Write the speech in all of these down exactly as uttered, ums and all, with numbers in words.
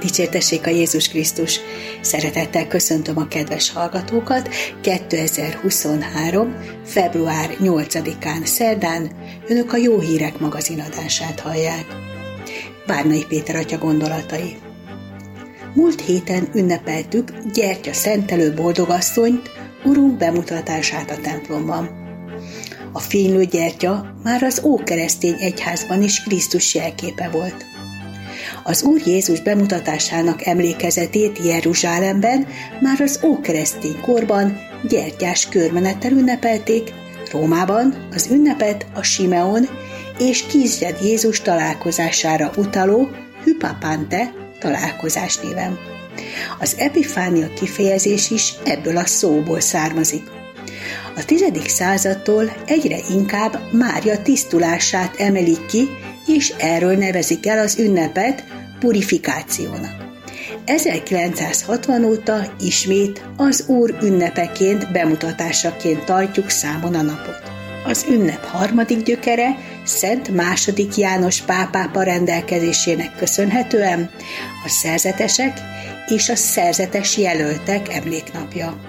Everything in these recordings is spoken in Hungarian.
Dicsértessék a Jézus Krisztus! Szeretettel köszöntöm a kedves hallgatókat kétezer-huszonhárom. február nyolcadikán szerdán önök a Jó Hírek magazinadását hallják. Várnai Péter atya gondolatai. Múlt héten ünnepeltük Gyertya szentelő boldogasszonyt, Urunk bemutatását a templomban. A fénylő gyertya már az ókeresztény egyházban is Krisztus jelképe volt. Az Úr Jézus bemutatásának emlékezetét Jeruzsálemben már az ókeresztény korban gyertyás körmenettel ünnepelték, Rómában az ünnepet a Simeon és Kísérd Jézus találkozására utaló Hypapante találkozás néven. Az epifánia kifejezés is ebből a szóból származik. A tizedik századtól egyre inkább Mária tisztulását emelik ki, és erről nevezik el az ünnepet purifikációnak. ezerkilencszázhatvan óta ismét az Úr ünnepeként, bemutatásaként tartjuk számon a napot. Az ünnep harmadik gyökere Szent második János pápápa rendelkezésének köszönhetően a szerzetesek és a szerzetes jelöltek emléknapja.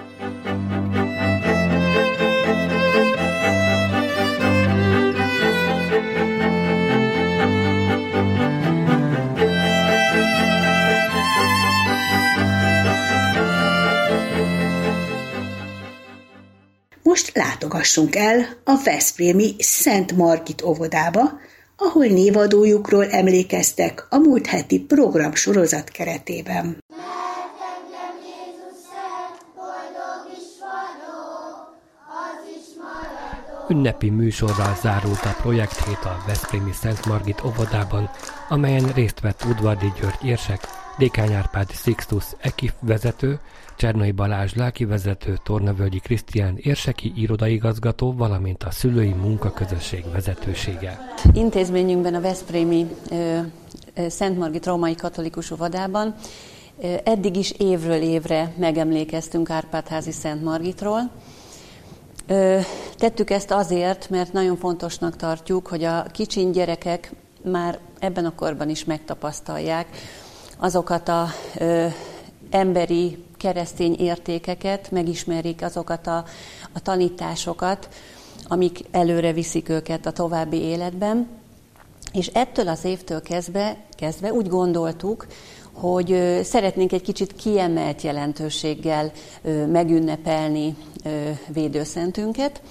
Most látogassunk el a veszprémi Szent Margit óvodába, ahol névadójukról emlékeztek a múlt heti programsorozat keretében. Ünnepi műsorral zárult a projekthét a veszprémi Szent Margit óvodában, amelyen részt vett Udvardi György érsek, Dékány Árpád Sixtus ekif vezető, Csernai Balázs lelkivezető, Tornavölgyi Krisztián érseki irodaigazgató, valamint a szülői munkaközösség vezetősége. Intézményünkben, a veszprémi ö, ö, Szent Margit római katolikus óvodában ö, eddig is évről évre megemlékeztünk Árpád-házi Szent Margitról. Ö, tettük ezt azért, mert nagyon fontosnak tartjuk, hogy a kicsiny gyerekek már ebben a korban is megtapasztalják azokat a ö, emberi, keresztény értékeket, megismerik azokat a, a tanításokat, amik előre viszik őket a további életben. És ettől az évtől kezdve, kezdve úgy gondoltuk, hogy ö, szeretnénk egy kicsit kiemelt jelentőséggel ö, megünnepelni ö, védőszentünket,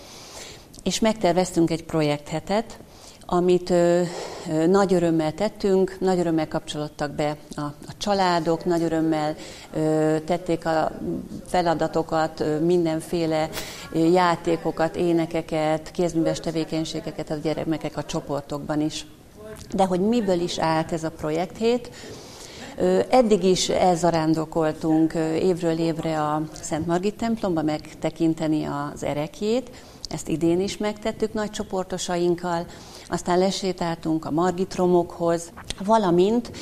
és megterveztünk egy projekthetet, amit ö, ö, nagy örömmel tettünk, nagy örömmel kapcsolódtak be a, a családok, nagy örömmel ö, tették a feladatokat, ö, mindenféle ö, játékokat, énekeket, kézműves tevékenységeket a gyermekek a csoportokban is. De hogy miből is állt ez a projekthét? Ö, eddig is elzarándokoltunk ö, évről évre a Szent Margit templomba megtekinteni az erekjét. Ezt idén is megtettük nagy csoportosainkkal, aztán lesétáltunk a Margitromokhoz, valamint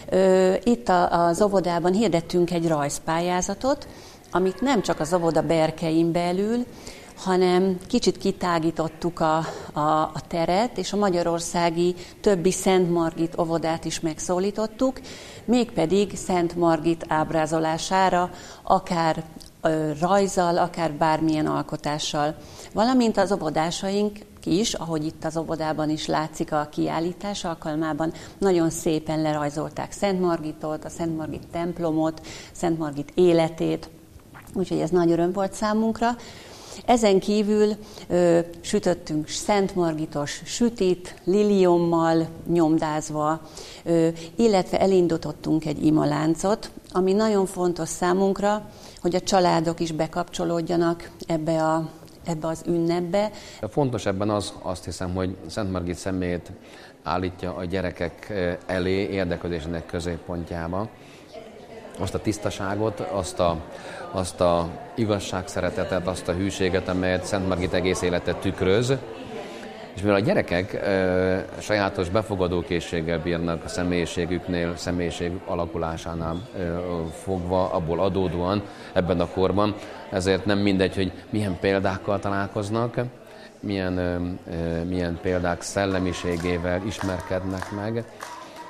ö, itt a, az óvodában hirdettünk egy rajzpályázatot, amit nem csak az óvoda berkein belül, hanem kicsit kitágítottuk a, a, a teret, és a magyarországi többi Szent Margit óvodát is megszólítottuk, mégpedig Szent Margit ábrázolására, akár ö, rajzzal, akár bármilyen alkotással. Valamint az óvodásaink is, ahogy itt az óvodában is látszik a kiállítás alkalmában, nagyon szépen lerajzolták Szent Margitot, a Szent Margit templomot, Szent Margit életét, úgyhogy ez nagy öröm volt számunkra. Ezen kívül ö, sütöttünk Szent Margitos sütit, liliommal nyomdázva, ö, illetve elindítottunk egy imaláncot, ami nagyon fontos számunkra, hogy a családok is bekapcsolódjanak ebbe a ebbe az ünnepbe. Fontos ebben az, azt hiszem, hogy Szent Margit személyét állítja a gyerekek elé, érdeklődésének középpontjába. Azt a tisztaságot, azt a, azt a igazságszeretetet, azt a hűséget, amelyet Szent Margit egész életet tükröz. És mivel a gyerekek e, sajátos befogadókészséggel bírnak a személyiségüknél, személyiség alakulásánál e, fogva, abból adódóan ebben a korban, ezért nem mindegy, hogy milyen példákkal találkoznak, milyen, e, milyen példák szellemiségével ismerkednek meg.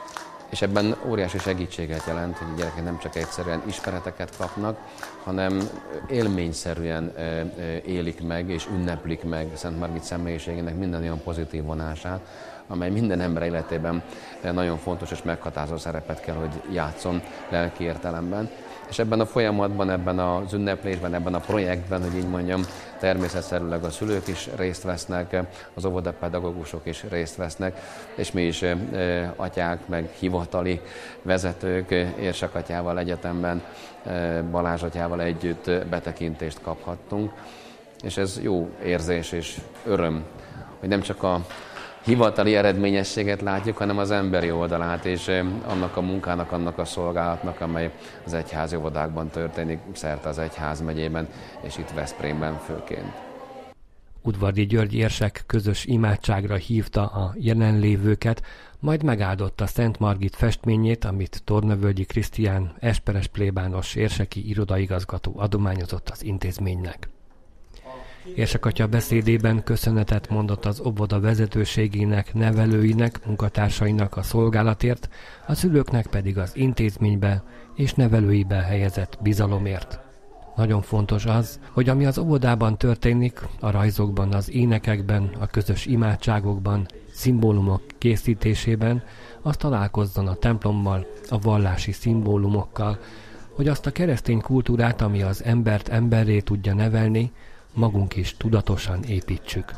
És ebben óriási segítséget jelent, hogy a gyerekek nem csak egyszerűen ismereteket kapnak, hanem élményszerűen élik meg és ünneplik meg Szent Margit személyiségének minden olyan pozitív vonását, amely minden ember életében nagyon fontos és meghatározó szerepet kell, hogy játszon lelki értelemben. És ebben a folyamatban, ebben az ünneplésben, ebben a projektben, hogy így mondjam, természetszerűleg a szülők is részt vesznek, az óvodapedagógusok is részt vesznek, és mi is atyák, meg hivatali vezetők, érsekatyával egyetemben, Balázs atyával együtt betekintést kaphattunk. És ez jó érzés és öröm, hogy nem csak a hivatali eredményességet látjuk, hanem az emberi oldalát, és annak a munkának, annak a szolgálatnak, amely az egyházi óvodákban történik, szerte az egyházmegyében, és itt Veszprémben főként. Udvardy György érsek közös imádságra hívta a jelenlévőket, majd megáldotta Szent Margit festményét, amit Tornavölgyi Krisztián esperes plébános érseki irodaigazgató adományozott az intézménynek. Érsekatya beszédében köszönetet mondott az óvoda vezetőségének, nevelőinek, munkatársainak a szolgálatért, a szülőknek pedig az intézménybe és nevelőibe helyezett bizalomért. Nagyon fontos az, hogy ami az óvodában történik, a rajzokban, az énekekben, a közös imádságokban, szimbólumok készítésében, az találkozzon a templommal, a vallási szimbólumokkal, hogy azt a keresztény kultúrát, ami az embert emberré tudja nevelni, magunk is tudatosan építsük.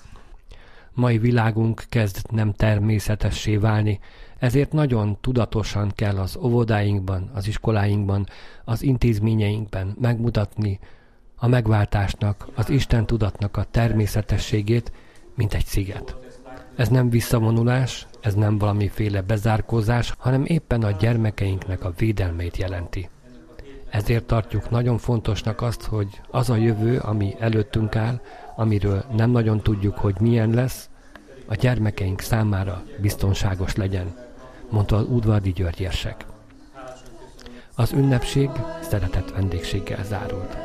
Mai világunk kezd nem természetessé válni, ezért nagyon tudatosan kell az óvodáinkban, az iskoláinkban, az intézményeinkben megmutatni a megváltásnak, az Isten tudatnak a természetességét, mint egy sziget. Ez nem visszavonulás, ez nem valamiféle bezárkózás, hanem éppen a gyermekeinknek a védelmét jelenti. Ezért tartjuk nagyon fontosnak azt, hogy az a jövő, ami előttünk áll, amiről nem nagyon tudjuk, hogy milyen lesz, a gyermekeink számára biztonságos legyen, mondta az Udvardy György érsek. Az ünnepség szeretett vendégséggel zárult.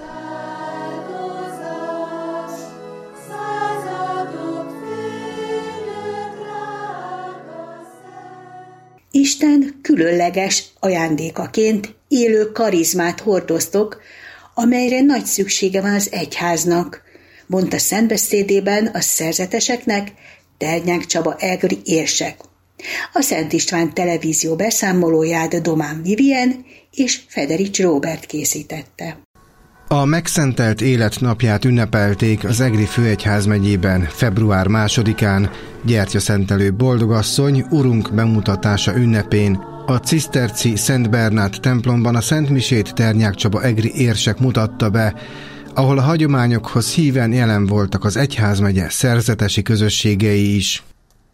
Isten különleges ajándékaként élő karizmát hordoztok, amelyre nagy szüksége van az egyháznak, mondta szentbeszédében a szerzeteseknek Ternyák Csaba egri érsek. A Szent István televízió beszámolóját Domán Vivien és Federics Róbert készítette. A megszentelt élet napját ünnepelték az egri főegyházmegyében február másodikán, gyertyaszentelő boldogasszony Urunk bemutatása ünnepén. A ciszterci Szent Bernát templomban a szentmisét Ternyák Csaba egri érsek mutatta be, ahol a hagyományokhoz híven jelen voltak az egyházmegye szerzetesi közösségei is.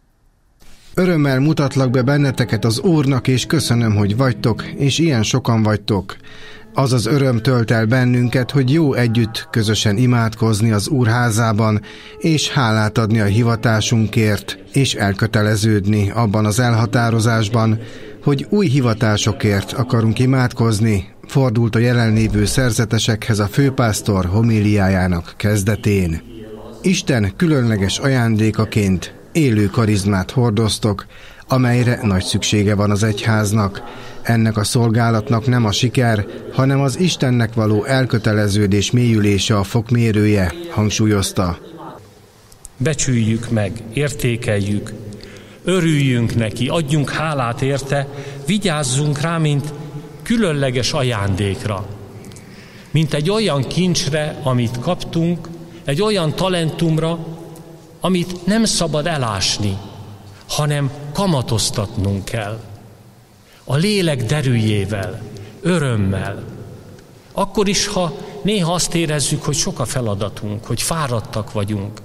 Örömmel mutatlak be benneteket az Úrnak, és köszönöm, hogy vagytok, és ilyen sokan vagytok. Az az öröm tölt el bennünket, hogy jó együtt közösen imádkozni az Úr házában, és hálát adni a hivatásunkért, és elköteleződni abban az elhatározásban, hogy új hivatásokért akarunk imádkozni, fordult a jelenlévő szerzetesekhez a főpásztor homíliájának kezdetén. Isten különleges ajándékaként élő karizmát hordoztok, amelyre nagy szüksége van az egyháznak. Ennek a szolgálatnak nem a siker, hanem az Istennek való elköteleződés mélyülése a fokmérője, hangsúlyozta. Becsüljük meg, értékeljük, örüljünk neki, adjunk hálát érte, vigyázzunk rá, mint különleges ajándékra. Mint egy olyan kincsre, amit kaptunk, egy olyan talentumra, amit nem szabad elásni, hanem kamatoztatnunk kell. A lélek derűjével, örömmel. Akkor is, ha néha azt érezzük, hogy sok a feladatunk, hogy fáradtak vagyunk.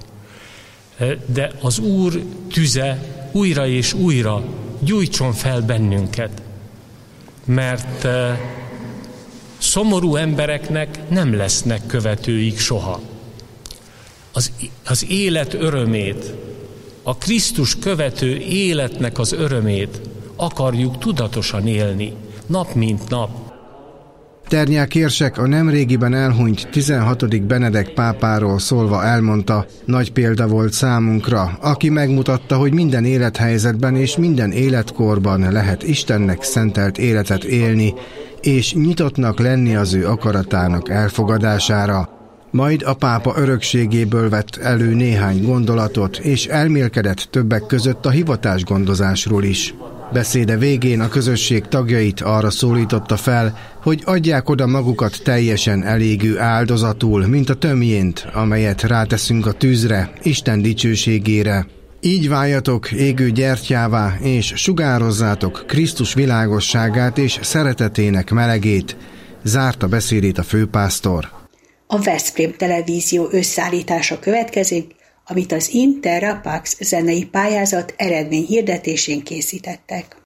De az Úr tüze újra és újra gyújtson fel bennünket. Mert szomorú embereknek nem lesznek követőik soha. Az, az élet örömét, a Krisztus követő életnek az örömét akarjuk tudatosan élni, nap mint nap. Ternyák érsek a nemrégiben elhunyt tizenhatodik Benedek pápáról szólva elmondta, nagy példa volt számunkra, aki megmutatta, hogy minden élethelyzetben és minden életkorban lehet Istennek szentelt életet élni, és nyitottnak lenni az ő akaratának elfogadására. Majd a pápa örökségéből vett elő néhány gondolatot, és elmélkedett többek között a hivatásgondozásról is. Beszéde végén a közösség tagjait arra szólította fel, hogy adják oda magukat teljesen elégő áldozatul, mint a tömjént, amelyet ráteszünk a tűzre, Isten dicsőségére. Így váljatok égő gyertyává, és sugározzátok Krisztus világosságát és szeretetének melegét, zárta beszédét a főpásztor. A Veszprém Televízió összeállítása következik, amit az Interra Pax zenei pályázat eredményhirdetésén készítettek.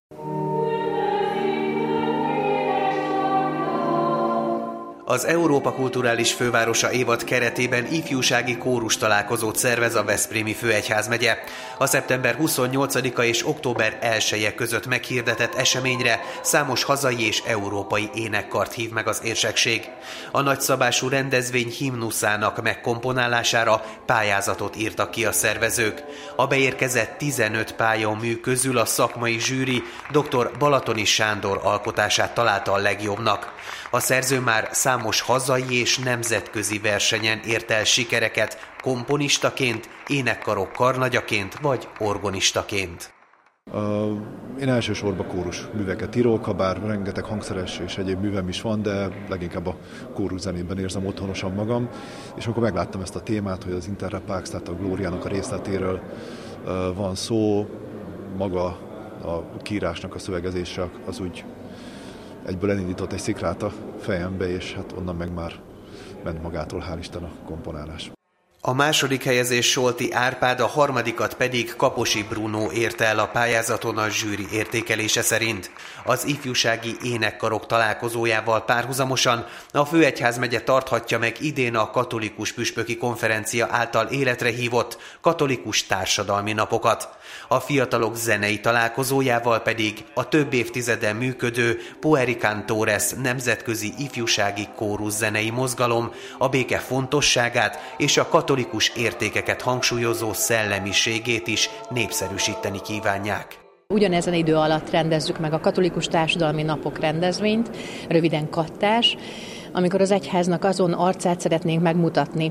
Az Európa Kulturális Fővárosa évad keretében ifjúsági kórus találkozót szervez a Veszprémi Főegyházmegye. A szeptember huszonnyolcadika és október elseje között meghirdetett eseményre számos hazai és európai énekkart hív meg az érsekség. A nagyszabású rendezvény himnuszának megkomponálására pályázatot írtak ki a szervezők. A beérkezett tizenöt pályamű közül a szakmai zsűri dr. Balatoni Sándor alkotását találta a legjobbnak. A szerző már számos hazai és nemzetközi versenyen ért el sikereket komponistaként, énekkarok karnagyaként vagy organistaként. Uh, én elsősorban kórus műveket írok, ha bár rengeteg hangszeres és egyéb művem is van, de leginkább a kórus zenében érzem otthonosan magam. És amikor megláttam ezt a témát, hogy az Interra Pax, tehát a Glóriának a részletéről uh, van szó, maga a kiírásnak a szövegezése az úgy egyből elindított egy szikrát a fejembe, és hát onnan meg már ment magától, hál' Isten, a komponálás. A második helyezés Solti Árpád, a harmadikat pedig Kaposi Bruno érte el a pályázaton a zsűri értékelése szerint. Az ifjúsági énekkarok találkozójával párhuzamosan a Főegyházmegye tarthatja meg idén a Katolikus Püspöki Konferencia által életre hívott katolikus társadalmi napokat. A fiatalok zenei találkozójával pedig a több évtizeden működő Puericantores nemzetközi ifjúsági kórus zenei mozgalom a béke fontosságát és a katolikus értékeket hangsúlyozó szellemiségét is népszerűsíteni kívánják. Ugyanezen idő alatt rendezzük meg a Katolikus Társadalmi Napok rendezvényt, röviden kattás, amikor az egyháznak azon arcát szeretnénk megmutatni,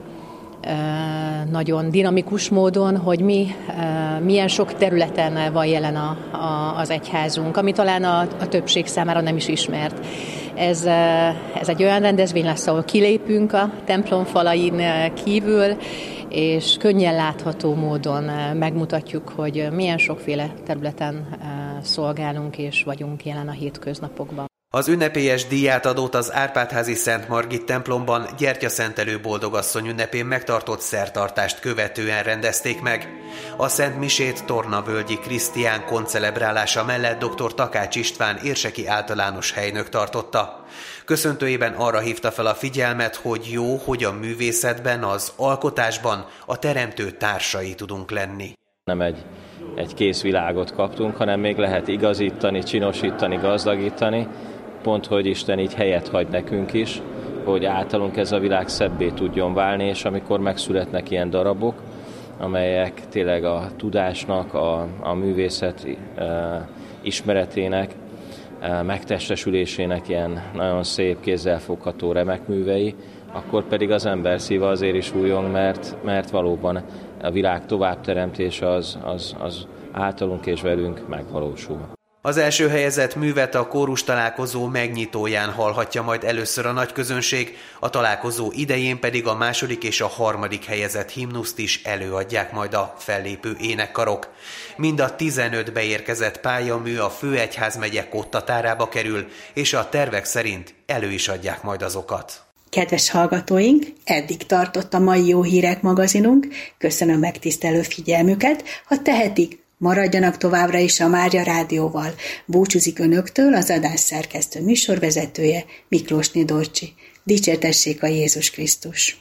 nagyon dinamikus módon, hogy mi milyen sok területen van jelen a, a, az egyházunk, ami talán a, a többség számára nem is ismert. Ez, ez egy olyan rendezvény lesz, ahol kilépünk a templom falain kívül, és könnyen látható módon megmutatjuk, hogy milyen sokféle területen szolgálunk és vagyunk jelen a hétköznapokban. Az ünnepélyes díjátadót az Árpád-házi Szent Margit templomban gyertyaszentelő boldogasszony ünnepén megtartott szertartást követően rendezték meg. A Szent Misét Tornavölgyi Krisztián koncelebrálása mellett dr. Takács István érseki általános helynök tartotta. Köszöntőjében arra hívta fel a figyelmet, hogy jó, hogy a művészetben, az alkotásban a teremtő társai tudunk lenni. Nem egy, egy kész világot kaptunk, hanem még lehet igazítani, csinosítani, gazdagítani, pont, hogy Isten így helyet hagy nekünk is, hogy általunk ez a világ szebbé tudjon válni, és amikor megszületnek ilyen darabok, amelyek tényleg a tudásnak, a, a művészet e, ismeretének, e, megtestesülésének ilyen nagyon szép, kézzelfogható remek művei, akkor pedig az ember szíve azért is újjong, mert, mert valóban a világ továbbteremtése az, az, az általunk és velünk megvalósul. Az első helyezett művet a kórus találkozó megnyitóján hallhatja majd először a nagy közönség, a találkozó idején pedig a második és a harmadik helyezett himnuszt is előadják majd a fellépő énekkarok. Mind a tizenöt beérkezett pályamű a Főegyházmegye kottatárába kerül, és a tervek szerint elő is adják majd azokat. Kedves hallgatóink, eddig tartott a mai Jó Hírek magazinunk, köszönöm megtisztelő figyelmüket, ha tehetik, maradjanak továbbra is a Mária Rádióval. Búcsúzik önöktől az adás szerkesztő műsorvezetője, Miklósné Dorcsi. Dicsértessék a Jézus Krisztus!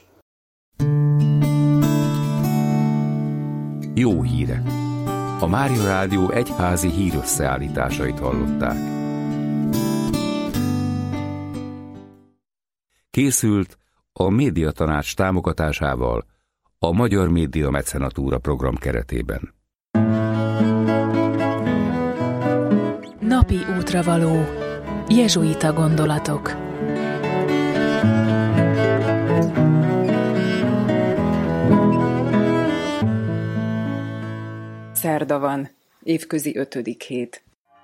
Jó hírek! A Mária Rádió egyházi hírösszeállításait hallották. Készült a Médiatanács támogatásával a Magyar Média Mecenatúra program keretében. Napi útravaló. Jezsuita gondolatok. Szerda van, évközi ötödik hét.